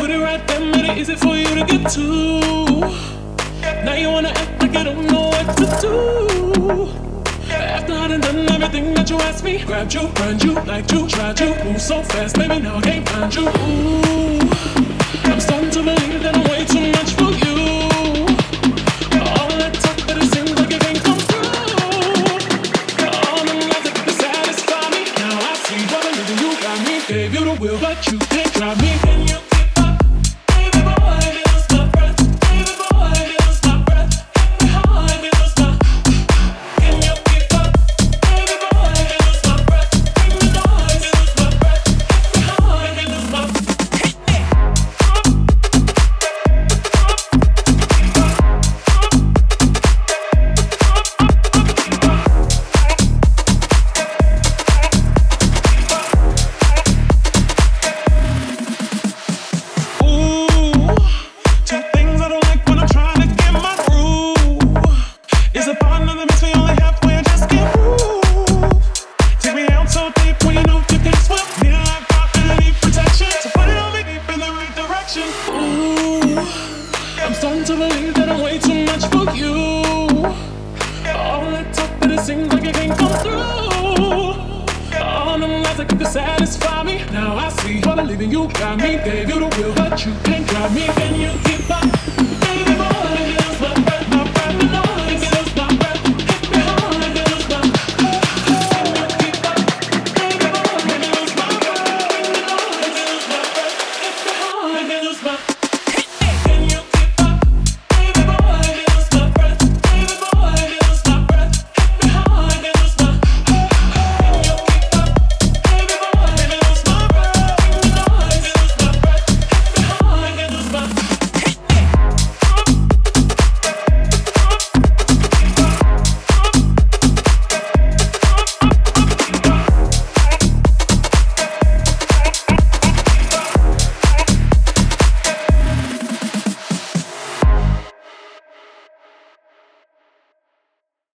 Put it right there, made it easy for you to get to. Now you wanna act like you don't know what to do. After I done done everything that you asked me, grabbed you, run you, liked you, tried you, move so fast, baby, now I can't find you. Ooh, I'm starting to believe that I'm way too much for you. All that talk, but it seems like it can't come through. All them lies that could satisfy me. Now I see what I'm living, you got me. Gave you the will, but you can't drive me. Can you keep up? Baby boy, you lose my breath. Baby boy, you lose my breath. Hit me hard, you lose my. Can you keep up? Baby boy, you lose my breath. Bring the noise, you lose my breath. Hit me hard, you lose my. I'm starting to believe that I'm way too much for you. All that talk, but it seems like it can't come through. All them lies that could satisfy me. Now I see what I'm leaving, you got me. Gave you the will, but you can't drive me. Can you keep up?